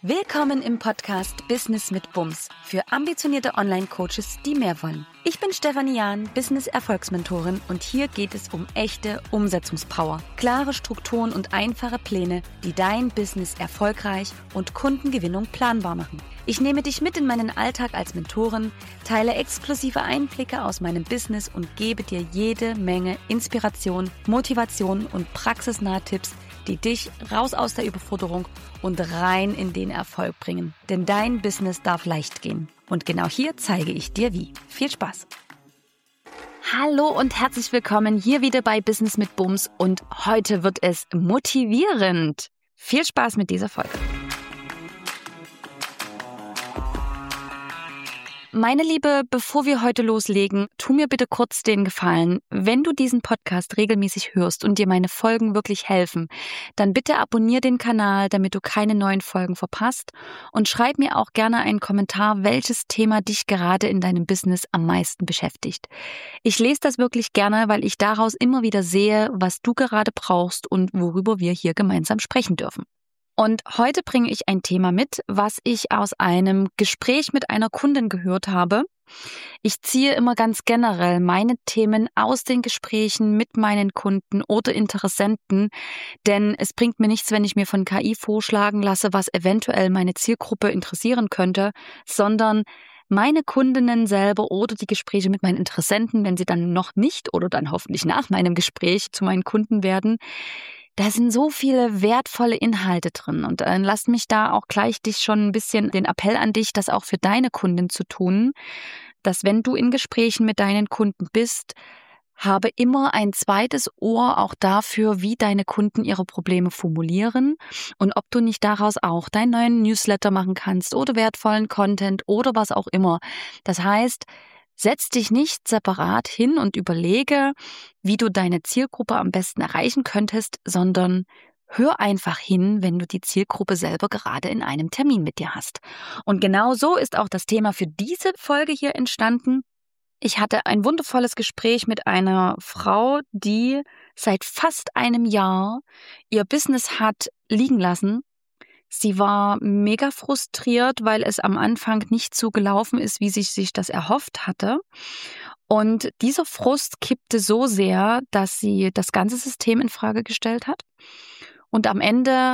Willkommen im Podcast Business mit Bums für ambitionierte Online-Coaches, die mehr wollen. Ich bin Stefanie Jahn, Business-Erfolgsmentorin und hier geht es um echte Umsetzungspower, klare Strukturen und einfache Pläne, die dein Business erfolgreich und Kundengewinnung planbar machen. Ich nehme dich mit in meinen Alltag als Mentorin, teile exklusive Einblicke aus meinem Business und gebe dir jede Menge Inspiration, Motivation und praxisnahe Tipps, die dich raus aus der Überforderung und rein in den Erfolg bringen. Denn dein Business darf leicht gehen. Und genau hier zeige ich dir wie. Viel Spaß! Hallo und herzlich willkommen hier wieder bei Business mit Bums und heute wird es motivierend. Viel Spaß mit dieser Folge. Meine Liebe, bevor wir heute loslegen, tu mir bitte kurz den Gefallen. Wenn du diesen Podcast regelmäßig hörst und dir meine Folgen wirklich helfen, dann bitte abonniere den Kanal, damit du keine neuen Folgen verpasst und schreib mir auch gerne einen Kommentar, welches Thema dich gerade in deinem Business am meisten beschäftigt. Ich lese das wirklich gerne, weil ich daraus immer wieder sehe, was du gerade brauchst und worüber wir hier gemeinsam sprechen dürfen. Und heute bringe ich ein Thema mit, was ich aus einem Gespräch mit einer Kundin gehört habe. Ich ziehe immer ganz generell meine Themen aus den Gesprächen mit meinen Kunden oder Interessenten, denn es bringt mir nichts, wenn ich mir von KI vorschlagen lasse, was eventuell meine Zielgruppe interessieren könnte, sondern meine Kundinnen selber oder die Gespräche mit meinen Interessenten, wenn sie dann noch nicht oder dann hoffentlich nach meinem Gespräch zu meinen Kunden werden. Da sind so viele wertvolle Inhalte drin und lass mich da auch gleich dich schon ein bisschen den Appell an dich, das auch für deine Kunden zu tun, dass wenn du in Gesprächen mit deinen Kunden bist, habe immer ein zweites Ohr auch dafür, wie deine Kunden ihre Probleme formulieren und ob du nicht daraus auch deinen neuen Newsletter machen kannst oder wertvollen Content oder was auch immer. Das heißt, setz dich nicht separat hin und überlege, wie du deine Zielgruppe am besten erreichen könntest, sondern hör einfach hin, wenn du die Zielgruppe selber gerade in einem Termin mit dir hast. Und genau so ist auch das Thema für diese Folge hier entstanden. Ich hatte ein wundervolles Gespräch mit einer Frau, die seit fast einem Jahr ihr Business hat liegen lassen. Sie war mega frustriert, weil es am Anfang nicht so gelaufen ist, wie sie sich das erhofft hatte. Und dieser Frust kippte so sehr, dass sie das ganze System in Frage gestellt hat und am Ende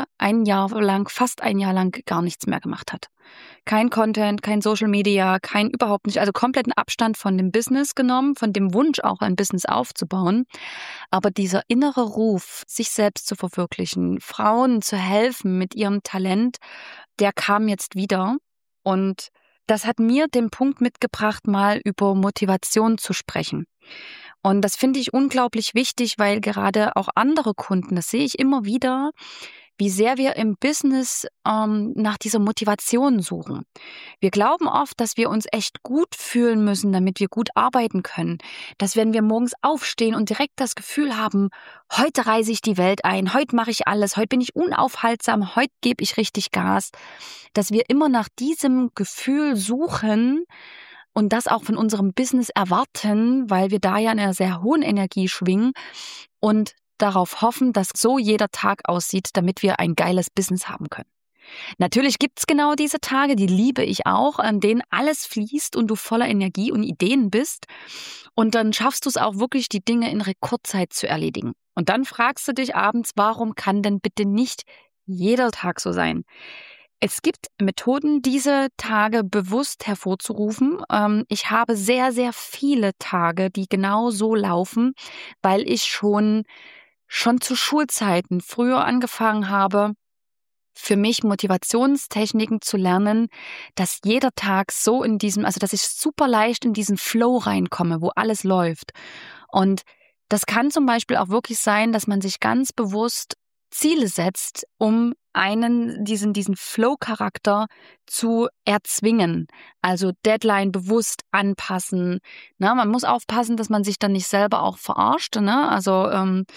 fast ein Jahr lang gar nichts mehr gemacht hat. Kein Content, kein Social Media, überhaupt nicht, also kompletten Abstand von dem Business genommen, von dem Wunsch auch ein Business aufzubauen. Aber dieser innere Ruf, sich selbst zu verwirklichen, Frauen zu helfen mit ihrem Talent, der kam jetzt wieder. Und das hat mir den Punkt mitgebracht, mal über Motivation zu sprechen. Und das finde ich unglaublich wichtig, weil gerade auch andere Kunden, das sehe ich immer wieder, wie sehr wir im Business nach dieser Motivation suchen. Wir glauben oft, dass wir uns echt gut fühlen müssen, damit wir gut arbeiten können. Dass wenn wir morgens aufstehen und direkt das Gefühl haben, heute reise ich die Welt ein, heute mache ich alles, heute bin ich unaufhaltsam, heute gebe ich richtig Gas, dass wir immer nach diesem Gefühl suchen und das auch von unserem Business erwarten, weil wir da ja in einer sehr hohen Energie schwingen und darauf hoffen, dass so jeder Tag aussieht, damit wir ein geiles Business haben können. Natürlich gibt's genau diese Tage, die liebe ich auch, an denen alles fließt und du voller Energie und Ideen bist. Und dann schaffst du es auch wirklich, die Dinge in Rekordzeit zu erledigen. Und dann fragst du dich abends, warum kann denn bitte nicht jeder Tag so sein? Es gibt Methoden, diese Tage bewusst hervorzurufen. Ich habe sehr, sehr viele Tage, die genau so laufen, weil ich schon zu Schulzeiten früher angefangen habe, für mich Motivationstechniken zu lernen, dass jeder Tag so dass ich super leicht in diesen Flow reinkomme, wo alles läuft. Und das kann zum Beispiel auch wirklich sein, dass man sich ganz bewusst Ziele setzt, um diesen Flow-Charakter zu erzwingen. Also Deadline bewusst anpassen. Man muss aufpassen, dass man sich dann nicht selber auch verarscht. Also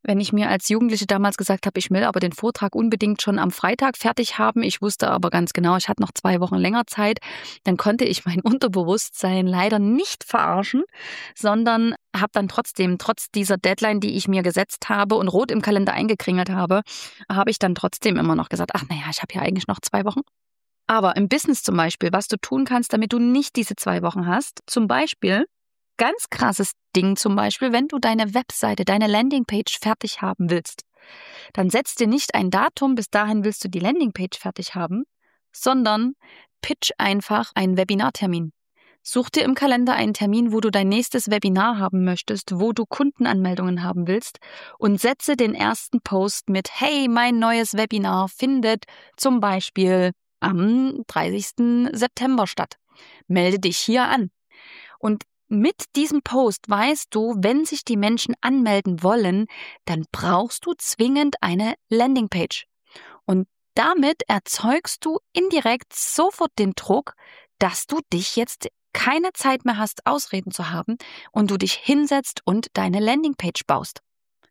Wenn ich mir als Jugendliche damals gesagt habe, ich will aber den Vortrag unbedingt schon am Freitag fertig haben, ich wusste aber ganz genau, ich hatte noch 2 Wochen länger Zeit, dann konnte ich mein Unterbewusstsein leider nicht verarschen, sondern habe dann trotzdem, trotz dieser Deadline, die ich mir gesetzt habe und rot im Kalender eingekringelt habe, habe ich dann trotzdem immer noch gesagt, ach naja, ich habe ja eigentlich noch 2 Wochen. Aber im Business zum Beispiel, was du tun kannst, damit du nicht diese 2 Wochen hast, zum Beispiel, ganz krasses Ding zum Beispiel, wenn du deine Webseite, deine Landingpage fertig haben willst, dann setz dir nicht ein Datum, bis dahin willst du die Landingpage fertig haben, sondern pitch einfach einen Webinartermin. Such dir im Kalender einen Termin, wo du dein nächstes Webinar haben möchtest, wo du Kundenanmeldungen haben willst und setze den ersten Post mit hey, mein neues Webinar findet zum Beispiel am 30. September statt. Melde dich hier an. Und mit diesem Post weißt du, wenn sich die Menschen anmelden wollen, dann brauchst du zwingend eine Landingpage. Und damit erzeugst du indirekt sofort den Druck, dass du dich jetzt keine Zeit mehr hast, Ausreden zu haben und du dich hinsetzt und deine Landingpage baust.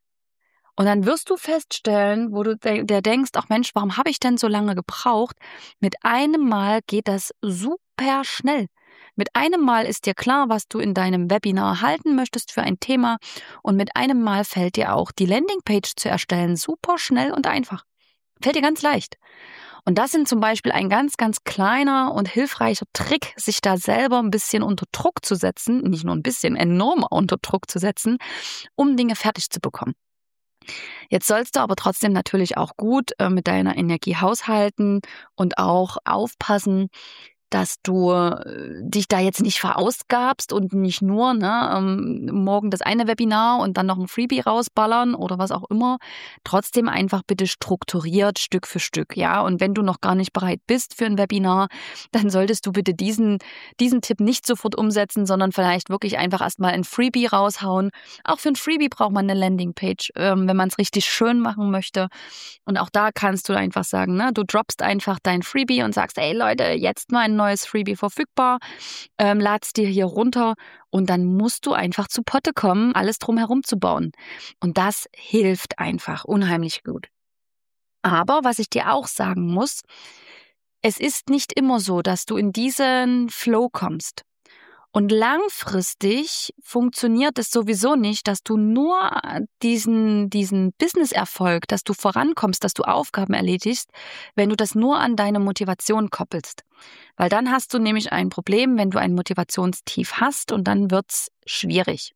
Und dann wirst du feststellen, wo du dir denkst, ach Mensch, warum habe ich denn so lange gebraucht? Mit einem Mal geht das super schnell. Mit einem Mal ist dir klar, was du in deinem Webinar halten möchtest für ein Thema. Und mit einem Mal fällt dir auch die Landingpage zu erstellen super schnell und einfach. Fällt dir ganz leicht. Und das sind zum Beispiel ein ganz, ganz kleiner und hilfreicher Trick, sich da selber ein bisschen unter Druck zu setzen, nicht nur ein bisschen, enorm unter Druck zu setzen, um Dinge fertig zu bekommen. Jetzt sollst du aber trotzdem natürlich auch gut mit deiner Energie haushalten und auch aufpassen, dass du dich da jetzt nicht verausgabst und nicht nur morgen das eine Webinar und dann noch ein Freebie rausballern oder was auch immer. Trotzdem einfach bitte strukturiert Stück für Stück, ja. Und wenn du noch gar nicht bereit bist für ein Webinar, dann solltest du bitte diesen Tipp nicht sofort umsetzen, sondern vielleicht wirklich einfach erstmal ein Freebie raushauen. Auch für ein Freebie braucht man eine Landingpage, wenn man es richtig schön machen möchte. Und auch da kannst du einfach sagen, ne, du droppst einfach dein Freebie und sagst, ey Leute, jetzt mal ein neues Freebie verfügbar, lad's dir hier runter und dann musst du einfach zu Potte kommen, alles drumherum zu bauen. Und das hilft einfach unheimlich gut. Aber was ich dir auch sagen muss, es ist nicht immer so, dass du in diesen Flow kommst. Und langfristig funktioniert es sowieso nicht, dass du nur diesen Business-Erfolg, dass du vorankommst, dass du Aufgaben erledigst, wenn du das nur an deine Motivation koppelst. Weil dann hast du nämlich ein Problem, wenn du ein Motivationstief hast und dann wird's schwierig.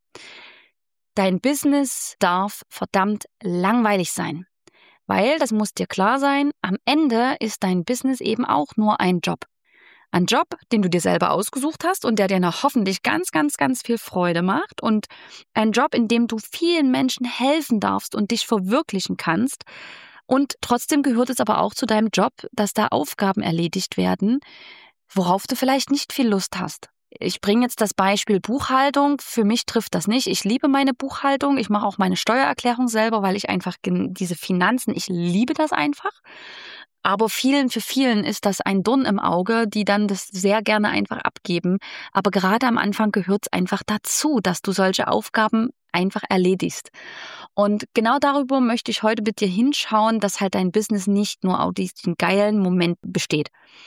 Dein Business darf verdammt langweilig sein. Weil, das muss dir klar sein, am Ende ist dein Business eben auch nur ein Job. Ein Job, den du dir selber ausgesucht hast und der dir noch hoffentlich ganz, ganz, ganz viel Freude macht und ein Job, in dem du vielen Menschen helfen darfst und dich verwirklichen kannst. Und trotzdem gehört es aber auch zu deinem Job, dass da Aufgaben erledigt werden, worauf du vielleicht nicht viel Lust hast. Ich bringe jetzt das Beispiel Buchhaltung. Für mich trifft das nicht. Ich liebe meine Buchhaltung. Ich mache auch meine Steuererklärung selber, weil ich einfach diese Finanzen, ich liebe das einfach. Aber für vielen ist das ein Dorn im Auge, die dann das sehr gerne einfach abgeben. Aber gerade am Anfang gehört es einfach dazu, dass du solche Aufgaben einfach erledigst. Und genau darüber möchte ich heute mit dir hinschauen, dass halt dein Business nicht nur aus diesen geilen Momenten besteht.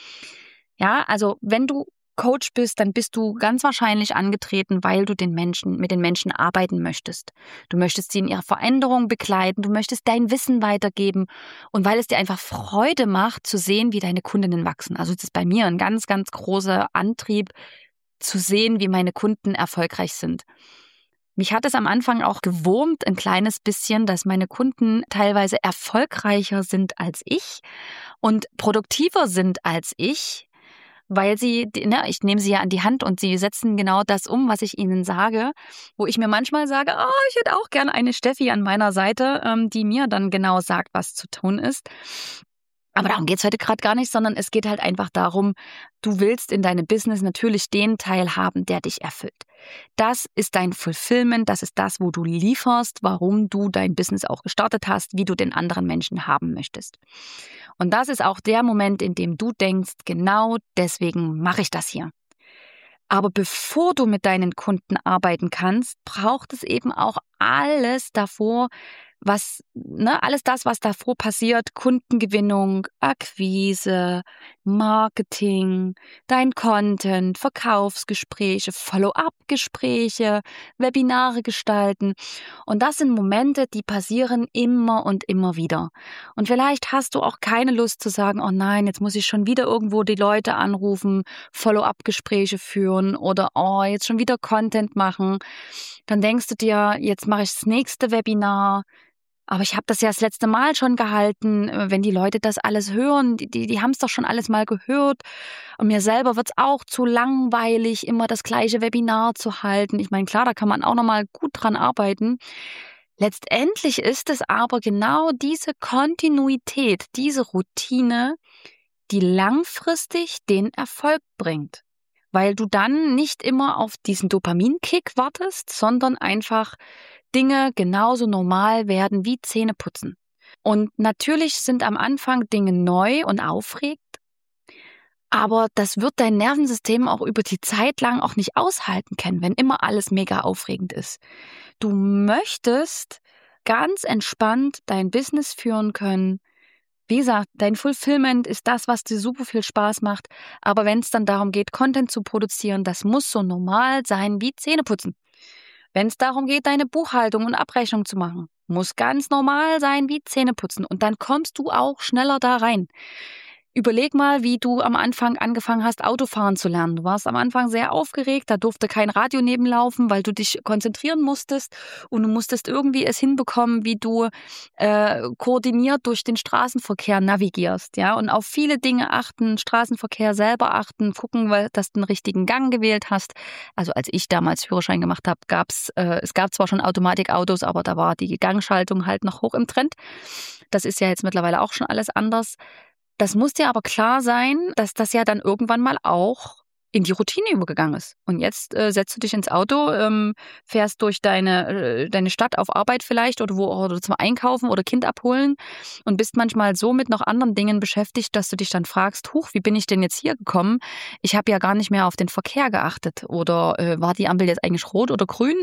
Ja, also wenn du Coach bist, dann bist du ganz wahrscheinlich angetreten, weil du mit den Menschen arbeiten möchtest. Du möchtest sie in ihrer Veränderung begleiten, du möchtest dein Wissen weitergeben und weil es dir einfach Freude macht, zu sehen, wie deine Kundinnen wachsen. Also das ist bei mir ein ganz, ganz großer Antrieb, zu sehen, wie meine Kunden erfolgreich sind. Mich hat es am Anfang auch gewurmt, ein kleines bisschen, dass meine Kunden teilweise erfolgreicher sind als ich und produktiver sind als ich, weil ich nehme sie ja an die Hand und sie setzen genau das um, was ich ihnen sage, wo ich mir manchmal sage, oh, ich hätte auch gerne eine Steffi an meiner Seite, die mir dann genau sagt, was zu tun ist. Aber darum geht's heute gerade gar nicht, sondern es geht halt einfach darum, du willst in deinem Business natürlich den Teil haben, der dich erfüllt. Das ist dein Fulfillment, das ist das, wo du lieferst, warum du dein Business auch gestartet hast, wie du den anderen Menschen haben möchtest. Und das ist auch der Moment, in dem du denkst, genau deswegen mache ich das hier. Aber bevor du mit deinen Kunden arbeiten kannst, braucht es eben auch alles davor, alles das, was davor passiert, Kundengewinnung, Akquise, Marketing, dein Content, Verkaufsgespräche, Follow-up-Gespräche, Webinare gestalten. Und das sind Momente, die passieren immer und immer wieder. Und vielleicht hast du auch keine Lust zu sagen, oh nein, jetzt muss ich schon wieder irgendwo die Leute anrufen, Follow-up-Gespräche führen oder oh, jetzt schon wieder Content machen. Dann denkst du dir, jetzt mache ich das nächste Webinar. Aber ich habe das ja das letzte Mal schon gehalten. Wenn die Leute das alles hören, die haben es doch schon alles mal gehört. Und mir selber wird es auch zu langweilig, immer das gleiche Webinar zu halten. Ich meine, klar, da kann man auch nochmal gut dran arbeiten. Letztendlich ist es aber genau diese Kontinuität, diese Routine, die langfristig den Erfolg bringt. Weil du dann nicht immer auf diesen Dopaminkick wartest, sondern einfach Dinge genauso normal werden wie Zähneputzen. Und natürlich sind am Anfang Dinge neu und aufregend, aber das wird dein Nervensystem auch über die Zeit lang auch nicht aushalten können, wenn immer alles mega aufregend ist. Du möchtest ganz entspannt dein Business führen können. Wie gesagt, dein Fulfillment ist das, was dir super viel Spaß macht. Aber wenn es dann darum geht, Content zu produzieren, das muss so normal sein wie Zähneputzen. Wenn es darum geht, deine Buchhaltung und Abrechnung zu machen, muss ganz normal sein wie Zähneputzen. Und dann kommst du auch schneller da rein. Überleg mal, wie du am Anfang angefangen hast, Autofahren zu lernen. Du warst am Anfang sehr aufgeregt, da durfte kein Radio nebenlaufen, weil du dich konzentrieren musstest und du musstest irgendwie es hinbekommen, wie du koordiniert durch den Straßenverkehr navigierst, ja, und auf viele Dinge achten, Straßenverkehr selber achten, gucken, dass du den richtigen Gang gewählt hast. Also als ich damals Führerschein gemacht habe, es gab zwar schon Automatikautos, aber da war die Gangschaltung halt noch hoch im Trend. Das ist ja jetzt mittlerweile auch schon alles anders. Das muss dir aber klar sein, dass das ja dann irgendwann mal auch in die Routine übergegangen ist. Und jetzt setzt du dich ins Auto, fährst durch deine Stadt auf Arbeit vielleicht oder zum Einkaufen oder Kind abholen und bist manchmal so mit noch anderen Dingen beschäftigt, dass du dich dann fragst, huch, wie bin ich denn jetzt hier gekommen? Ich habe ja gar nicht mehr auf den Verkehr geachtet. Oder war die Ampel jetzt eigentlich rot oder grün?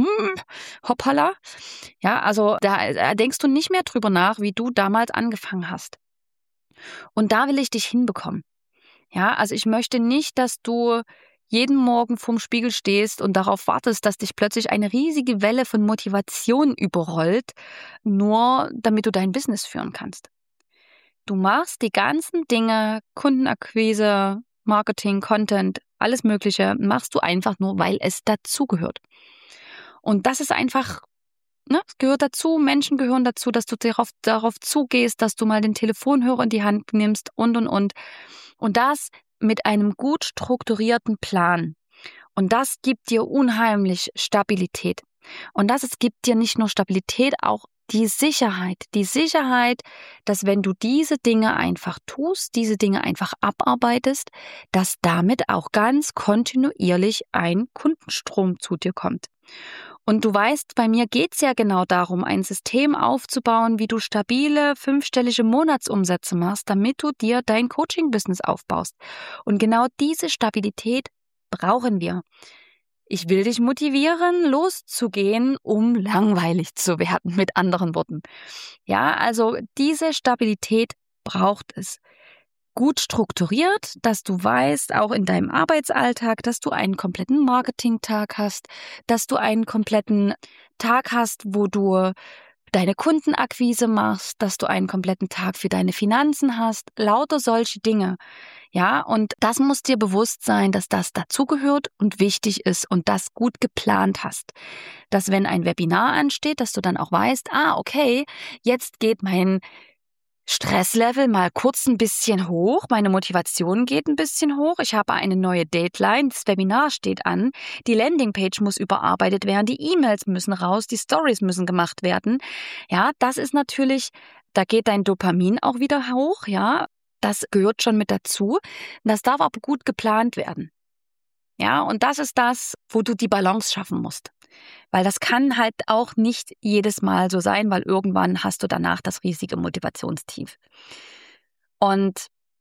Hoppala. Ja, also da denkst du nicht mehr drüber nach, wie du damals angefangen hast. Und da will ich dich hinbekommen. Ja, also ich möchte nicht, dass du jeden Morgen vorm Spiegel stehst und darauf wartest, dass dich plötzlich eine riesige Welle von Motivation überrollt, nur damit du dein Business führen kannst. Du machst die ganzen Dinge, Kundenakquise, Marketing, Content, alles Mögliche, machst du einfach nur, weil es dazugehört. Und das ist einfach, es gehört dazu, Menschen gehören dazu, dass du darauf zugehst, dass du mal den Telefonhörer in die Hand nimmst und. Und das mit einem gut strukturierten Plan. Und das gibt dir unheimlich Stabilität. Und es gibt dir nicht nur Stabilität, auch die Sicherheit. Die Sicherheit, dass wenn du diese Dinge einfach tust, diese Dinge einfach abarbeitest, dass damit auch ganz kontinuierlich ein Kundenstrom zu dir kommt. Und du weißt, bei mir geht es ja genau darum, ein System aufzubauen, wie du stabile, 5-stellige Monatsumsätze machst, damit du dir dein Coaching-Business aufbaust. Und genau diese Stabilität brauchen wir. Ich will dich motivieren, loszugehen, um langweilig zu werden, mit anderen Worten. Ja, also diese Stabilität braucht es. Gut strukturiert, dass du weißt, auch in deinem Arbeitsalltag, dass du einen kompletten Marketingtag hast, dass du einen kompletten Tag hast, wo du deine Kundenakquise machst, dass du einen kompletten Tag für deine Finanzen hast, lauter solche Dinge. Ja, und das muss dir bewusst sein, dass das dazugehört und wichtig ist und das gut geplant hast. Dass wenn ein Webinar ansteht, dass du dann auch weißt, okay, jetzt geht mein Stresslevel mal kurz ein bisschen hoch, meine Motivation geht ein bisschen hoch, ich habe eine neue Deadline, das Webinar steht an, die Landingpage muss überarbeitet werden, die E-Mails müssen raus, die Stories müssen gemacht werden. Ja, das ist natürlich, da geht dein Dopamin auch wieder hoch, ja, das gehört schon mit dazu. Das darf aber gut geplant werden. Ja, und das ist das, wo du die Balance schaffen musst. Weil das kann halt auch nicht jedes Mal so sein, weil irgendwann hast du danach das riesige Motivationstief. Und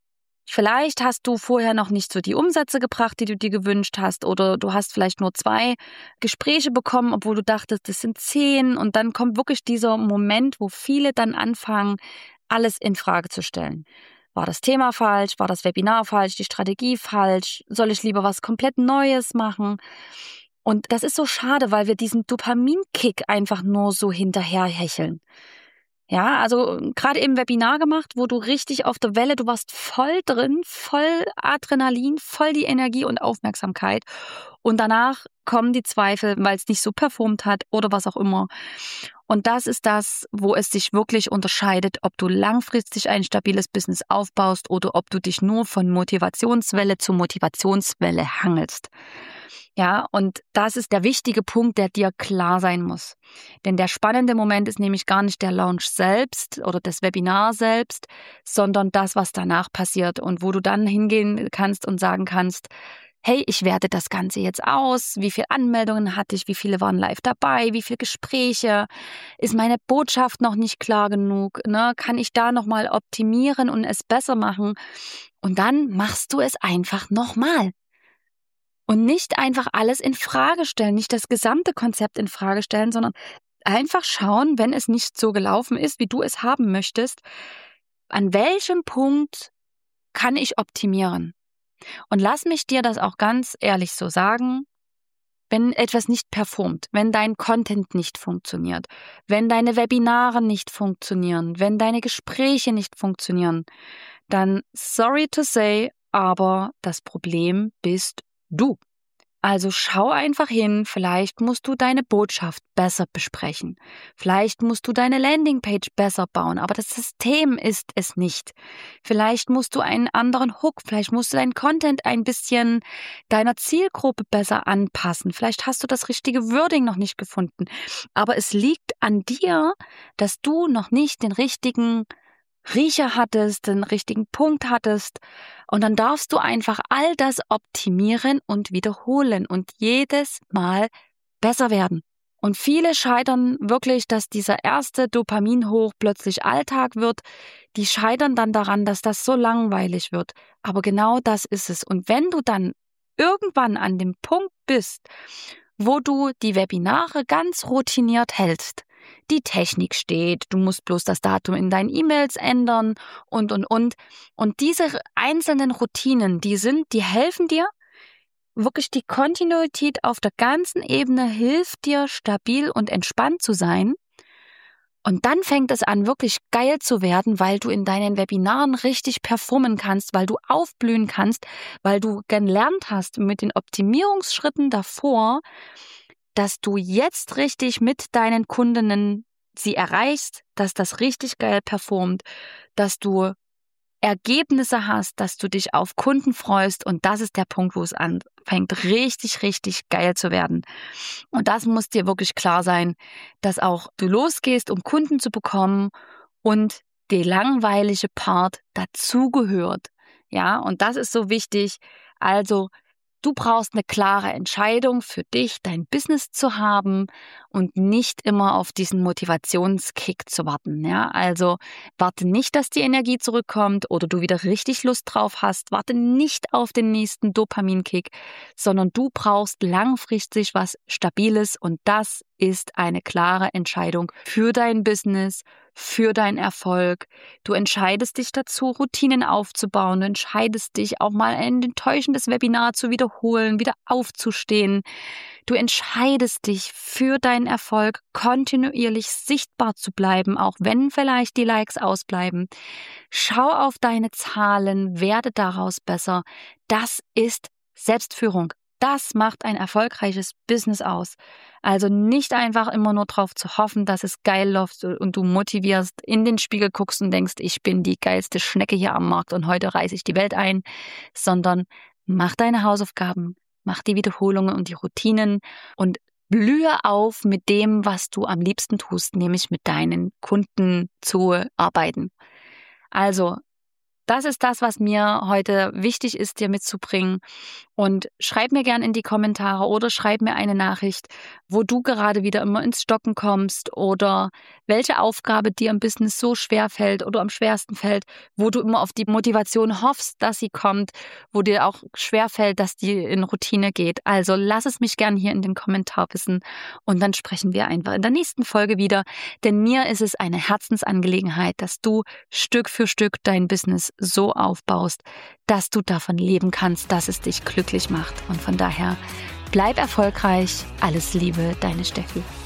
Vielleicht hast du vorher noch nicht so die Umsätze gebracht, die du dir gewünscht hast, oder du hast vielleicht nur 2 Gespräche bekommen, obwohl du dachtest, das sind 10. Und dann kommt wirklich dieser Moment, wo viele dann anfangen, alles in Frage zu stellen. War das Thema falsch? War das Webinar falsch? Die Strategie falsch? Soll ich lieber was komplett Neues machen? Und das ist so schade, weil wir diesen Dopaminkick einfach nur so hinterherhecheln. Ja, also gerade im Webinar gemacht, wo du richtig auf der Welle, du warst voll drin, voll Adrenalin, voll die Energie und Aufmerksamkeit. Und danach kommen die Zweifel, weil es nicht so performt hat oder was auch immer. Und das ist das, wo es sich wirklich unterscheidet, ob du langfristig ein stabiles Business aufbaust oder ob du dich nur von Motivationswelle zu Motivationswelle hangelst. Ja, und das ist der wichtige Punkt, der dir klar sein muss. Denn der spannende Moment ist nämlich gar nicht der Launch selbst oder das Webinar selbst, sondern das, was danach passiert und wo du dann hingehen kannst und sagen kannst, hey, ich werte das Ganze jetzt aus, wie viele Anmeldungen hatte ich, wie viele waren live dabei, wie viele Gespräche, ist meine Botschaft noch nicht klar genug, ne? Kann ich da nochmal optimieren und es besser machen? Und dann machst du es einfach nochmal. Und nicht einfach alles in Frage stellen, nicht das gesamte Konzept in Frage stellen, sondern einfach schauen, wenn es nicht so gelaufen ist, wie du es haben möchtest, an welchem Punkt kann ich optimieren? Und lass mich dir das auch ganz ehrlich so sagen, wenn etwas nicht performt, wenn dein Content nicht funktioniert, wenn deine Webinare nicht funktionieren, wenn deine Gespräche nicht funktionieren, dann sorry to say, aber das Problem bist du. Also schau einfach hin, vielleicht musst du deine Botschaft besser besprechen. Vielleicht musst du deine Landingpage besser bauen, aber das System ist es nicht. Vielleicht musst du einen anderen Hook, vielleicht musst du deinen Content ein bisschen deiner Zielgruppe besser anpassen. Vielleicht hast du das richtige Wording noch nicht gefunden. Aber es liegt an dir, dass du noch nicht den richtigen Riecher hattest, den richtigen Punkt hattest. Und dann darfst du einfach all das optimieren und wiederholen und jedes Mal besser werden. Und viele scheitern wirklich, dass dieser erste Dopaminhoch plötzlich Alltag wird. Die scheitern dann daran, dass das so langweilig wird. Aber genau das ist es. Und wenn du dann irgendwann an dem Punkt bist, wo du die Webinare ganz routiniert hältst, die Technik steht, du musst bloß das Datum in deinen E-Mails ändern und. Und diese einzelnen Routinen, die helfen dir, wirklich die Kontinuität auf der ganzen Ebene hilft dir, stabil und entspannt zu sein. Und dann fängt es an, wirklich geil zu werden, weil du in deinen Webinaren richtig performen kannst, weil du aufblühen kannst, weil du gelernt hast mit den Optimierungsschritten davor, dass du jetzt richtig mit deinen Kundinnen sie erreichst, dass das richtig geil performt, dass du Ergebnisse hast, dass du dich auf Kunden freust, und das ist der Punkt, wo es anfängt, richtig, richtig geil zu werden. Und das muss dir wirklich klar sein, dass auch du losgehst, um Kunden zu bekommen und der langweilige Part dazugehört. Ja, und das ist so wichtig. Also du brauchst eine klare Entscheidung für dich, dein Business zu haben und nicht immer auf diesen Motivationskick zu warten. Ja, also warte nicht, dass die Energie zurückkommt oder du wieder richtig Lust drauf hast. Warte nicht auf den nächsten Dopaminkick, sondern du brauchst langfristig was Stabiles, und das ist eine klare Entscheidung für dein Business, für deinen Erfolg. Du entscheidest dich dazu, Routinen aufzubauen. Du entscheidest dich auch mal ein enttäuschendes Webinar zu wiederholen, wieder aufzustehen. Du entscheidest dich für deinen Erfolg, kontinuierlich sichtbar zu bleiben, auch wenn vielleicht die Likes ausbleiben. Schau auf deine Zahlen, werde daraus besser. Das ist Selbstführung. Das macht ein erfolgreiches Business aus. Also nicht einfach immer nur darauf zu hoffen, dass es geil läuft und du motivierst, in den Spiegel guckst und denkst, ich bin die geilste Schnecke hier am Markt und heute reiße ich die Welt ein, sondern mach deine Hausaufgaben, mach die Wiederholungen und die Routinen und blühe auf mit dem, was du am liebsten tust, nämlich mit deinen Kunden zu arbeiten. Also, das ist das, was mir heute wichtig ist, dir mitzubringen. Und schreib mir gern in die Kommentare oder schreib mir eine Nachricht, wo du gerade wieder immer ins Stocken kommst oder welche Aufgabe dir im Business so schwer fällt oder am schwersten fällt, wo du immer auf die Motivation hoffst, dass sie kommt, wo dir auch schwer fällt, dass die in Routine geht. Also lass es mich gern hier in den Kommentar wissen und dann sprechen wir einfach in der nächsten Folge wieder. Denn mir ist es eine Herzensangelegenheit, dass du Stück für Stück dein Business so aufbaust, dass du davon leben kannst, dass es dich glücklich macht. Und von daher, bleib erfolgreich. Alles Liebe, deine Steffi.